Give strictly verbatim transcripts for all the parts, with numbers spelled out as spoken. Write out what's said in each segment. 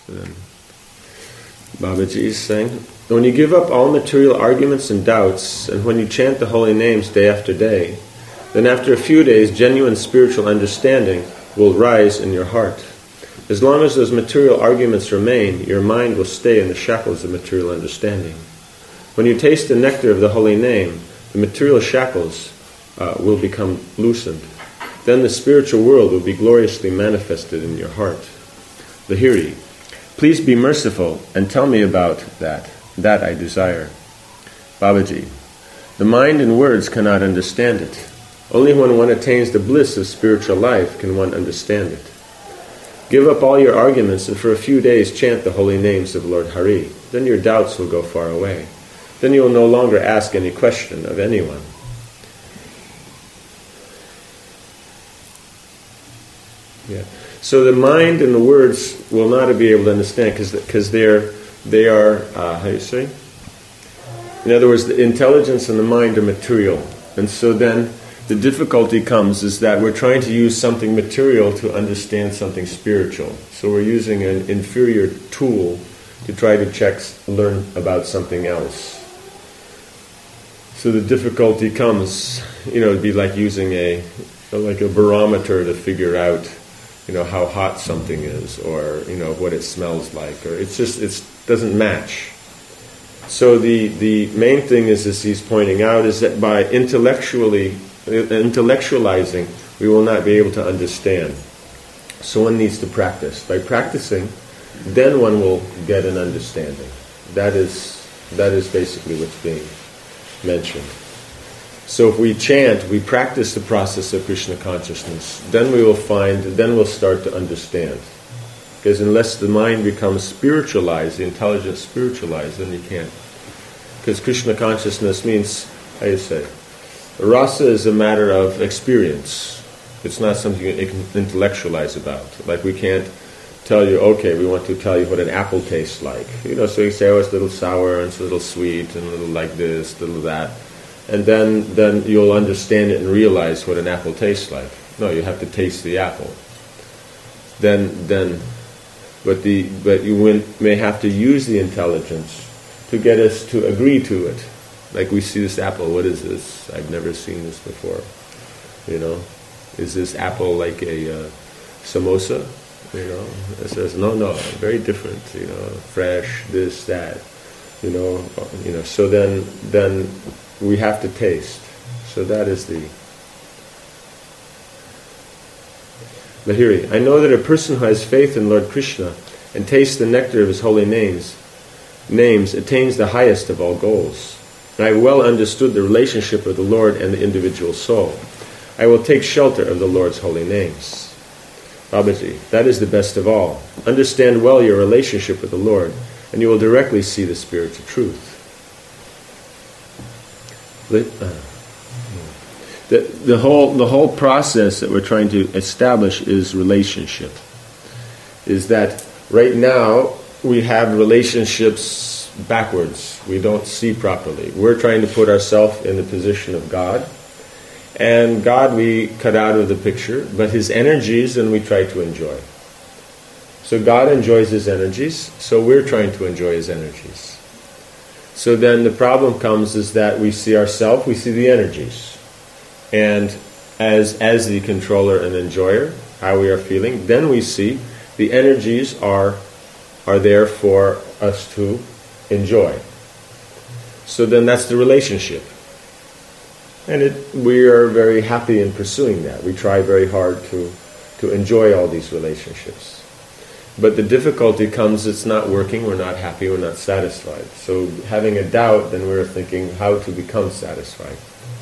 Then Babaji is saying, when you give up all material arguments and doubts, and when you chant the holy names day after day, then after a few days, genuine spiritual understanding will rise in your heart. As long as those material arguments remain, your mind will stay in the shackles of material understanding. When you taste the nectar of the holy name, the material shackles uh, will become loosened. Then the spiritual world will be gloriously manifested in your heart. Lahiri, please be merciful and tell me about that. That I desire. Babaji, the mind and words cannot understand it. Only when one attains the bliss of spiritual life can one understand it. Give up all your arguments and for a few days chant the holy names of Lord Hari. Then your doubts will go far away. Then you will no longer ask any question of anyone. Yeah. So the mind and the words will not be able to understand because because they're they are uh, how do you say? In other words, the intelligence and the mind are material, and so then the difficulty comes is that we're trying to use something material to understand something spiritual. So we're using an inferior tool to try to check, learn about something else. So the difficulty comes, you know, it'd be like using a like a barometer to figure out, you know, how hot something is, or you know what it smells like, or it's just it doesn't match. So the the main thing is, as he's pointing out, is that by intellectually intellectualizing, we will not be able to understand. So one needs to practice. By practicing, then one will get an understanding. That is that is basically what's being mentioned. So if we chant, we practice the process of Krishna consciousness, then we will find, then we'll start to understand. Because unless the mind becomes spiritualized, the intelligence spiritualized, then you can't. Because Krishna consciousness means, how do you say, rasa is a matter of experience. It's not something you can intellectualize about. Like we can't tell you, okay, we want to tell you what an apple tastes like. You know, so you say, oh, it's a little sour, and it's a little sweet, and a little like this, a little that. And then, then you'll understand it and realize what an apple tastes like. No, you have to taste the apple. Then, then, but the but you win, may have to use the intelligence to get us to agree to it. Like we see this apple. What is this? I've never seen this before. You know, is this apple like a uh, samosa? You know, it says no, no, very different. You know, fresh, this, that. You know, you know. So then, then. We have to taste. So that is the Lahiri. I know that a person who has faith in Lord Krishna and tastes the nectar of his holy names, names attains the highest of all goals. And I well understood the relationship of the Lord and the individual soul. I will take shelter of the Lord's holy names. Babaji, that is the best of all. Understand well your relationship with the Lord, and you will directly see the spiritual truth. The, uh, the, the whole the whole process that we're trying to establish is relationship. Is that right now we have relationships backwards. We don't see properly. We're trying to put ourselves in the position of God. And God we cut out of the picture, but His energies and we try to enjoy. So God enjoys His energies, so we're trying to enjoy His energies. So then the problem comes is that we see ourselves, we see the energies. And as as the controller and enjoyer, how we are feeling, then we see the energies are are there for us to enjoy. So then that's the relationship. And it, we are very happy in pursuing that. We try very hard to, to enjoy all these relationships. But the difficulty comes, it's not working, we're not happy, we're not satisfied. So having a doubt, then we're thinking how to become satisfied.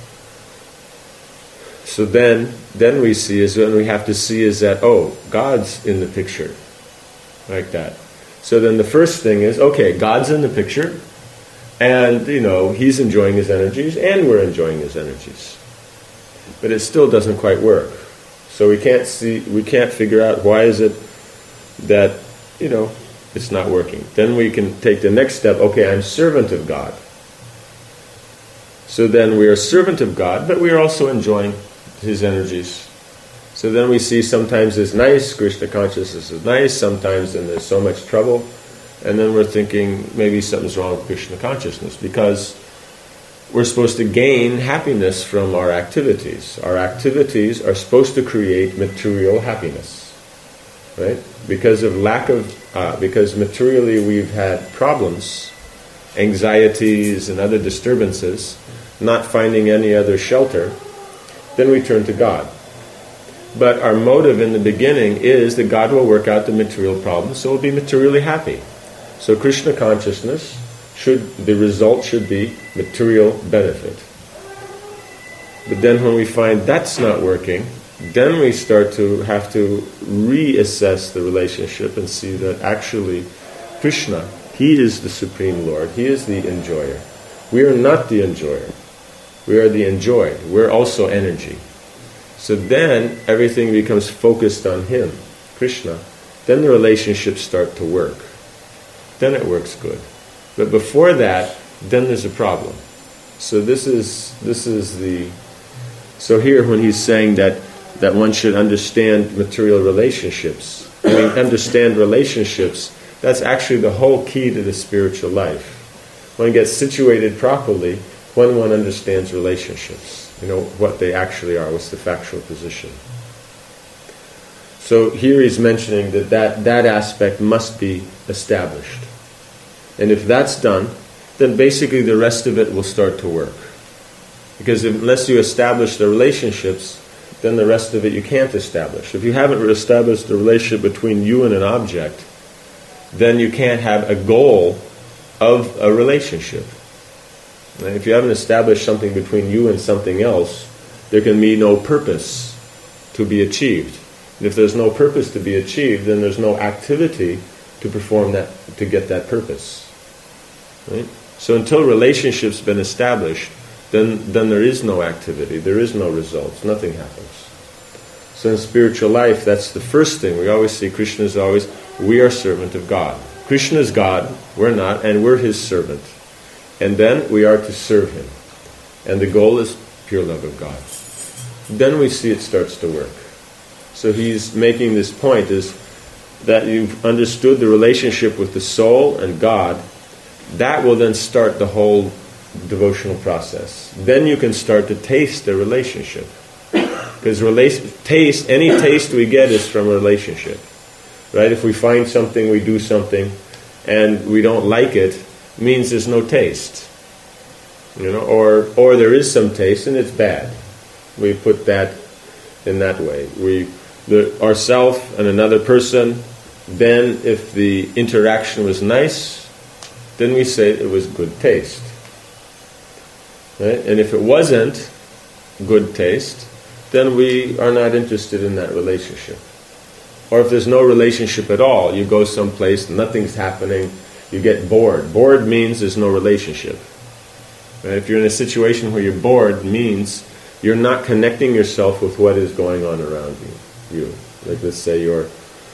So then, then we see is when we have to see is that, oh, God's in the picture. Like that. So then the first thing is, okay, God's in the picture, and, you know, He's enjoying His energies, and we're enjoying His energies. But it still doesn't quite work. So we can't see, we can't figure out why is it that, you know, it's not working. Then we can take the next step, okay, I'm servant of God. So then we are servant of God, but we are also enjoying His energies. So then we see sometimes it's nice, Krishna consciousness is nice, sometimes then there's so much trouble, and then we're thinking maybe something's wrong with Krishna consciousness, because we're supposed to gain happiness from our activities. Our activities are supposed to create material happiness, right? Because of lack of, uh, because materially we've had problems, anxieties and other disturbances, not finding any other shelter, then we turn to God. But our motive in the beginning is that God will work out the material problems, so we'll be materially happy. So Krishna consciousness, should the result should be material benefit. But then when we find that's not working, then we start to have to reassess the relationship and see that actually Krishna, He is the Supreme Lord, He is the enjoyer. We are not the enjoyer. We are the enjoyed. We're also energy. So then everything becomes focused on Him, Krishna. Then the relationships start to work. Then it works good. But before that, then there's a problem. So this is this is the so here when he's saying that that one should understand material relationships, I mean understand relationships, that's actually the whole key to the spiritual life. One gets situated properly when one understands relationships. You know, what they actually are, what's the factual position. So here he's mentioning that that, that aspect must be established. And if that's done, then basically the rest of it will start to work. Because unless you establish the relationships, then the rest of it you can't establish. If you haven't established the relationship between you and an object, then you can't have a goal of a relationship. And if you haven't established something between you and something else, there can be no purpose to be achieved. And if there's no purpose to be achieved, then there's no activity to perform that, to get that purpose. Right? So until relationship's been established, then then there is no activity, there is no results, nothing happens. So in spiritual life, that's the first thing. We always see Krishna is always, we are servant of God. Krishna is God, we're not, and we're His servant. And then we are to serve Him. And the goal is pure love of God. Then we see it starts to work. So he's making this point is that you've understood the relationship with the soul and God. That will then start the whole devotional process. Then you can start to taste the relationship. Because relation, taste, any taste we get is from a relationship. Right? If we find something, we do something, and we don't like it, means there's no taste. You know, or or there is some taste and it's bad. We put that in that way. We the ourself and another person, then if the interaction was nice, then we say it was good taste. Right? And if it wasn't good taste, then we are not interested in that relationship. Or if there's no relationship at all, you go someplace, nothing's happening, you get bored. Bored means there's no relationship. Right? If you're in a situation where you're bored, means you're not connecting yourself with what is going on around you. You, like let's say you're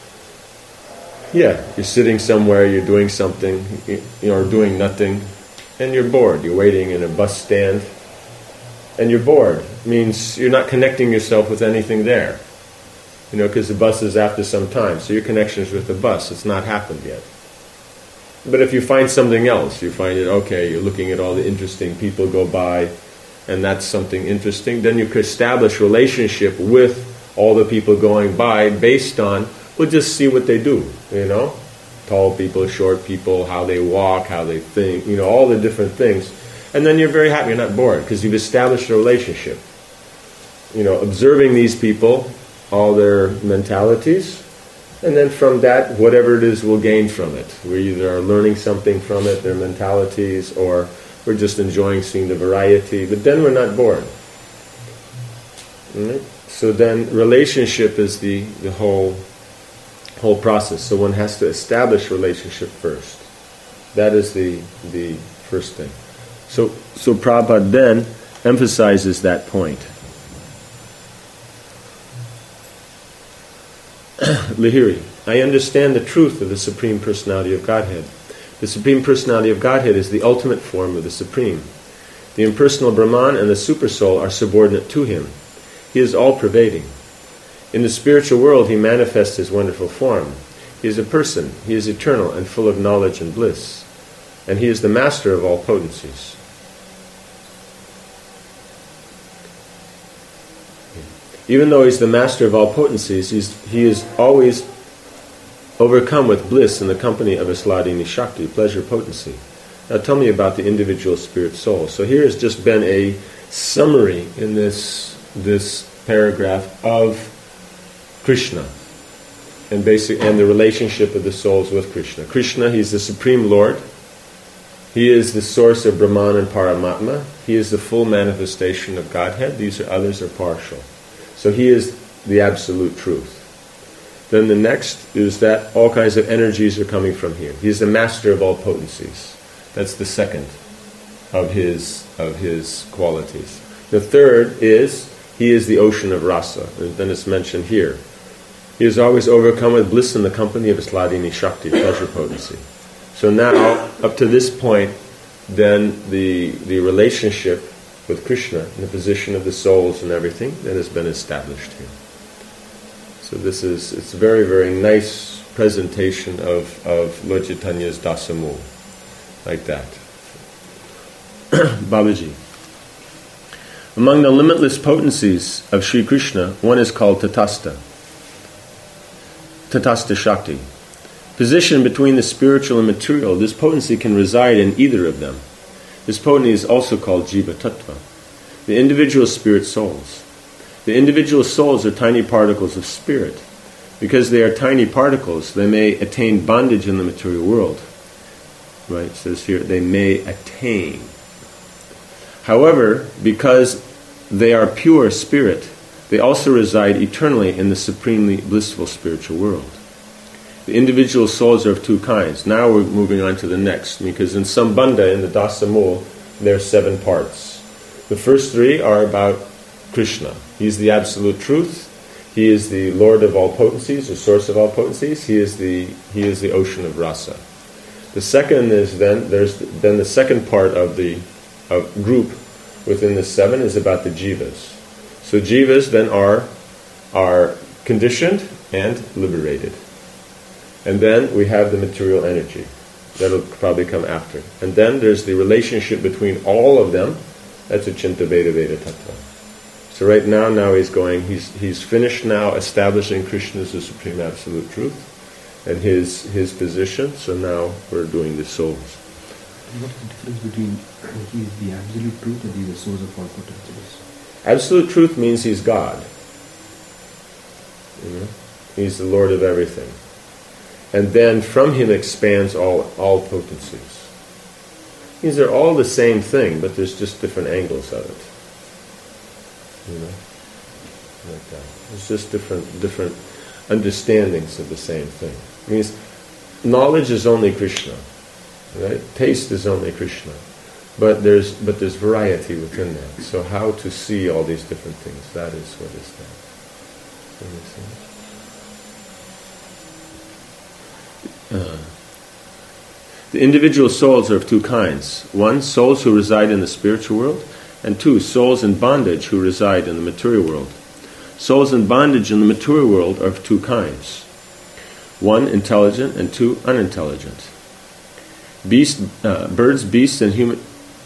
Yeah, you're sitting somewhere, you're doing something, you know, or doing nothing, and you're bored. You're waiting in a bus stand, and you're bored. It means you're not connecting yourself with anything there. You know, because the bus is after some time, so your connection is with the bus. It's not happened yet. But if you find something else, you find it, okay, you're looking at all the interesting people go by, and that's something interesting, then you could establish relationship with all the people going by based on, we'll just see what they do, you know, tall people, short people, how they walk, how they think, you know, all the different things. And then you're very happy, you're not bored, because you've established a relationship. You know, observing these people, all their mentalities, and then from that, whatever it is we'll gain from it. We either are learning something from it, their mentalities, or we're just enjoying seeing the variety, but then we're not bored. Right? So then relationship is the, the whole whole process. So one has to establish relationship first. That is the the first thing. So so Prabhupada then emphasizes that point. Lahiri, I understand the truth of the Supreme Personality of Godhead. The Supreme Personality of Godhead is the ultimate form of the Supreme. The impersonal Brahman and the Supersoul are subordinate to him. He is all-pervading. In the spiritual world, he manifests his wonderful form. He is a person. He is eternal and full of knowledge and bliss. And he is the master of all potencies. Even though he's the master of all potencies, he's, he is always overcome with bliss in the company of his Hladini Shakti, pleasure potency. Now tell me about the individual spirit soul. So here has just been a summary in this, this paragraph of Krishna and basic and the relationship of the souls with Krishna. Krishna, he's the Supreme Lord. He is the source of Brahman and Paramatma. He is the full manifestation of Godhead. These are others are partial. So he is the absolute truth. Then the next is that all kinds of energies are coming from here. He is the master of all potencies. That's the second of his of his qualities. The third is he is the ocean of rasa, and then it's mentioned here. He is always overcome with bliss in the company of his Hladini Shakti, pleasure potency. So now, up to this point, then the the relationship with Krishna and the position of the souls and everything that has been established here. So this is, it's a very, very nice presentation of, of Lord Chaitanya's Dasamul, like that. Babaji. Among the limitless potencies of Sri Krishna, one is called Tatastha. Tatastha Shakti. Positioned between the spiritual and material, this potency can reside in either of them. This potency is also called Jiva Tattva, the individual spirit souls. The individual souls are tiny particles of spirit. Because they are tiny particles, they may attain bondage in the material world. Right? It says here, they may attain. However, because they are pure spirit, they also reside eternally in the supremely blissful spiritual world. The individual souls are of two kinds. Now we're moving on to the next, because in Sambandha, in the Dasamul, there are seven parts. The first three are about Krishna. He is the absolute truth. He is the Lord of all potencies, the source of all potencies. He is the he is the ocean of rasa. The second is then there's then the second part of the of group within the seven is about the jivas. So jivas then are are conditioned and liberated. And then we have the material energy. That'll probably come after. And then there's the relationship between all of them. That's a Chinta Veda Veda Tattva. So right now, now he's going, he's he's finished now establishing Krishna as the Supreme Absolute Truth and his his position. So now we're doing the souls. What's the difference between he is the Absolute Truth and he is the source of all potencies? Absolute Truth means he's God. You know? He's the Lord of everything. And then from him expands all, all potencies. These are all the same thing, but there's just different angles of it. You know? Like that. It's just different different understandings of the same thing. It means knowledge is only Krishna. Right? Taste is only Krishna. But there's but there's variety within that. So how to see all these different things, that is what is that. Does that make sense? Uh, the individual souls are of two kinds. One, souls who reside in the spiritual world, and two, souls in bondage who reside in the material world. Souls in bondage in the material world are of two kinds. One, intelligent, and two, unintelligent. Beast, uh, birds, beasts, and human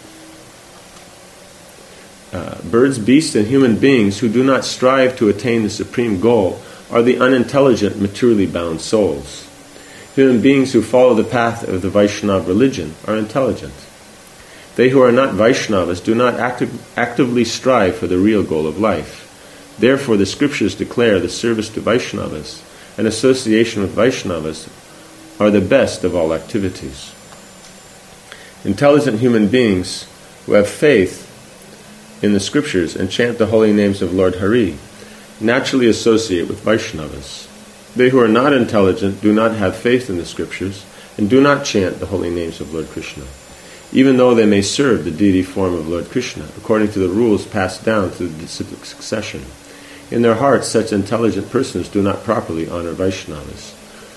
uh, birds, beasts, and human beings who do not strive to attain the supreme goal are the unintelligent, materially bound souls. Human beings who follow the path of the Vaishnava religion are intelligent. They who are not Vaishnavas do not active, actively strive for the real goal of life. Therefore, the scriptures declare the service to Vaishnavas and association with Vaishnavas are the best of all activities. Intelligent human beings who have faith in the scriptures and chant the holy names of Lord Hari naturally associate with Vaishnavas. They who are not intelligent do not have faith in the scriptures and do not chant the holy names of Lord Krishna, even though they may serve the deity form of Lord Krishna, according to the rules passed down through the disciplic succession. In their hearts, such intelligent persons do not properly honor Vaishnavas.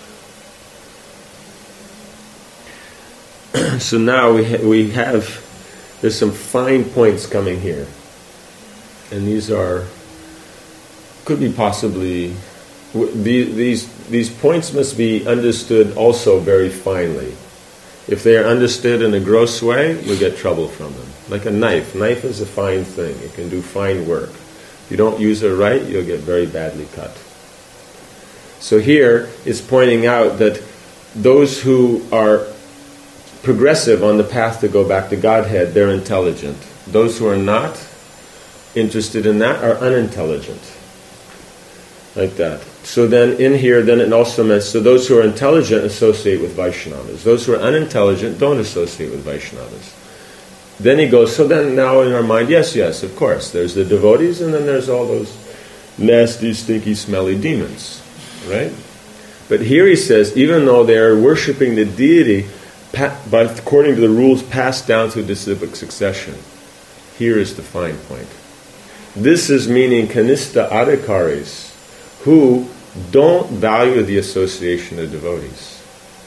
So now we ha- we have, there's some fine points coming here. And these are could be possibly, these, these points must be understood also very finely. If they are understood in a gross way, we'll get trouble from them. Like a knife. Knife is a fine thing. It can do fine work. If you don't use it right, you'll get very badly cut. So here it's pointing out that those who are progressive on the path to go back to Godhead, they're intelligent. Those who are not interested in that are unintelligent. Like that. So then in here, then it also means, so those who are intelligent associate with Vaishnavas. Those who are unintelligent don't associate with Vaishnavas. Then he goes, so then now in our mind, yes, yes, of course, there's the devotees and then there's all those nasty, stinky, smelly demons. Right? But here he says, even though they are worshipping the deity, pa- by, according to the rules passed down through disciplic succession, here is the fine point. This is meaning kanista adhikaris, who don't value the association of devotees.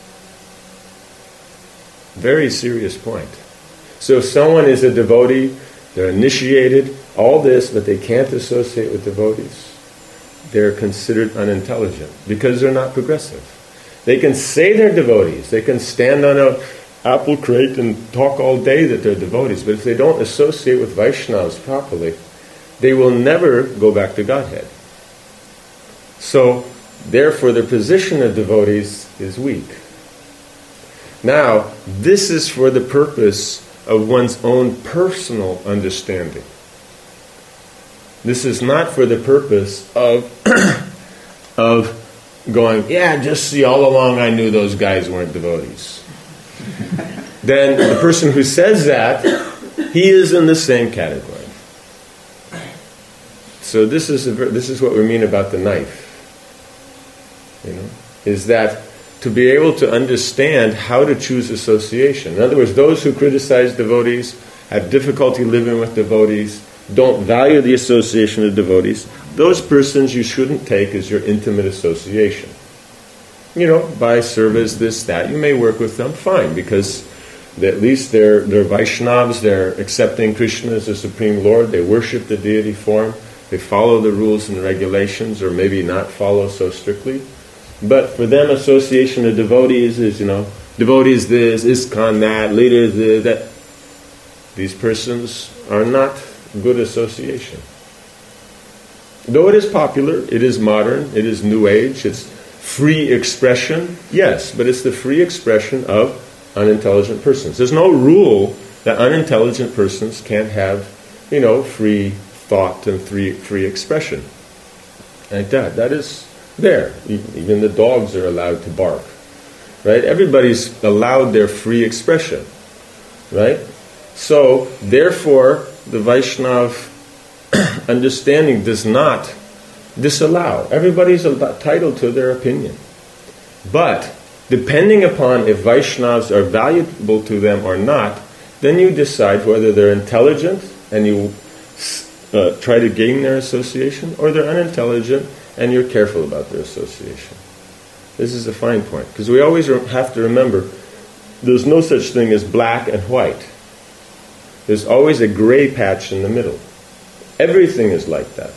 Very serious point. So if someone is a devotee, they're initiated, all this, but they can't associate with devotees, they're considered unintelligent because they're not progressive. They can say they're devotees. They can stand on an apple crate and talk all day that they're devotees, but if they don't associate with Vaishnavas properly, they will never go back to Godhead. So, therefore, the position of devotees is weak. Now, this is for the purpose of one's own personal understanding. This is not for the purpose of of going, yeah, just see, all along I knew those guys weren't devotees. Then the person who says that, he is in the same category. So this is a, this is what we mean about the knife. You know, is that to be able to understand how to choose association. In other words, those who criticize devotees, have difficulty living with devotees, don't value the association of devotees, those persons you shouldn't take as your intimate association. You know, by service, this, that, you may work with them, fine, because at least they're, they're Vaishnavas, they're accepting Krishna as the Supreme Lord, they worship the deity form, they follow the rules and regulations, or maybe not follow so strictly. But for them, association of devotees is, you know, devotees this, ISKCON that, leaders this, that. These persons are not good association. Though it is popular, it is modern, it is new age, it's free expression, yes, but it's the free expression of unintelligent persons. There's no rule that unintelligent persons can't have, you know, free thought and free, free expression. Like that. That is there. Even the dogs are allowed to bark. Right? Everybody's allowed their free expression. Right? So, therefore, the Vaishnava understanding does not disallow. Everybody's entitled to their opinion. But, depending upon if Vaishnavas are valuable to them or not, then you decide whether they're intelligent and you uh, try to gain their association, or they're unintelligent and you're careful about their association. This is a fine point. Because we always have to remember, there's no such thing as black and white. There's always a gray patch in the middle. Everything is like that.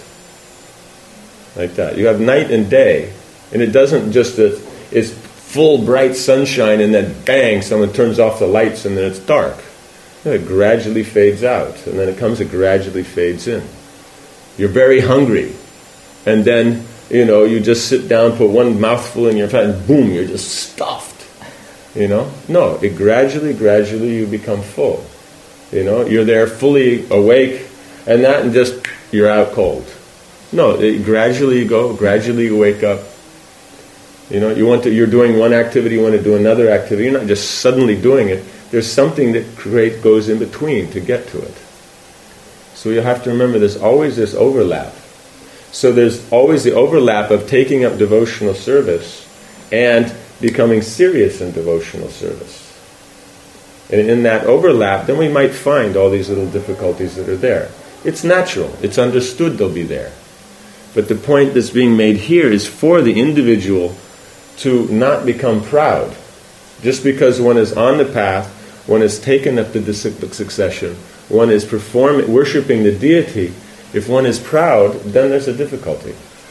Like that. You have night and day, and it doesn't just, uh, it's full bright sunshine and then bang, someone turns off the lights and then it's dark. It gradually fades out, and then it comes, it gradually fades in. You're very hungry, and then, you know, you just sit down, put one mouthful in your mouth, and boom, you're just stuffed. You know? No, it gradually, gradually you become full. You know, you're there fully awake, and that, and just, you're out cold. No, it, gradually you go, gradually you wake up. You know, you want to, you're doing one activity, you want to do another activity, you're not just suddenly doing it. There's something that create, goes in between to get to it. So you have to remember there's always this overlap. So there's always the overlap of taking up devotional service and becoming serious in devotional service. And in that overlap, then we might find all these little difficulties that are there. It's natural. It's understood they'll be there. But the point that's being made here is for the individual to not become proud. Just because one is on the path, one is taken up the disciplic succession, one is performing, worshipping the deity, if one is proud, then there's a difficulty.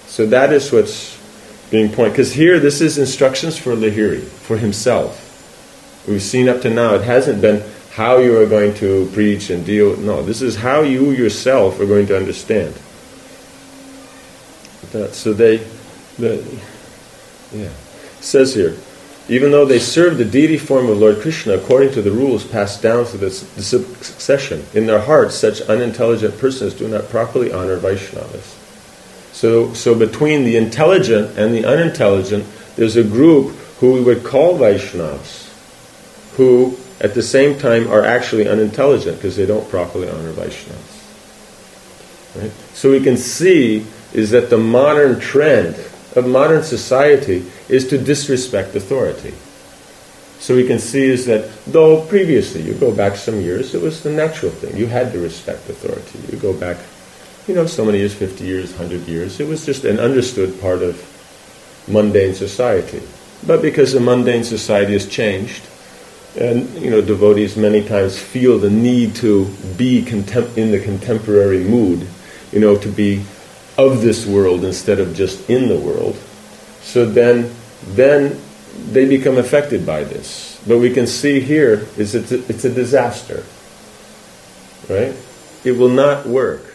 So that is what's being pointed. Because here, this is instructions for Lahiri, for himself. We've seen up to now, it hasn't been how you are going to preach and deal. No, this is how you yourself are going to understand. That, so they, the, yeah, it says here, even though they serve the deity form of Lord Krishna according to the rules passed down through the, the succession, in their hearts such unintelligent persons do not properly honor Vaishnavas. So, so between the intelligent and the unintelligent, there's a group who we would call Vaishnavas, who at the same time are actually unintelligent because they don't properly honor Vaishnavas. Right? So we can see is that the modern trend of modern society is to disrespect authority. So we can see is that though previously, you go back some years, it was the natural thing. You had to respect authority. You go back, you know, so many years, fifty years, one hundred years. It was just an understood part of mundane society. But because the mundane society has changed, and, you know, devotees many times feel the need to be contem- in the contemporary mood, you know, to be of this world instead of just in the world. So then, then they become affected by this. But we can see here is it's a, it's a disaster, right? It will not work.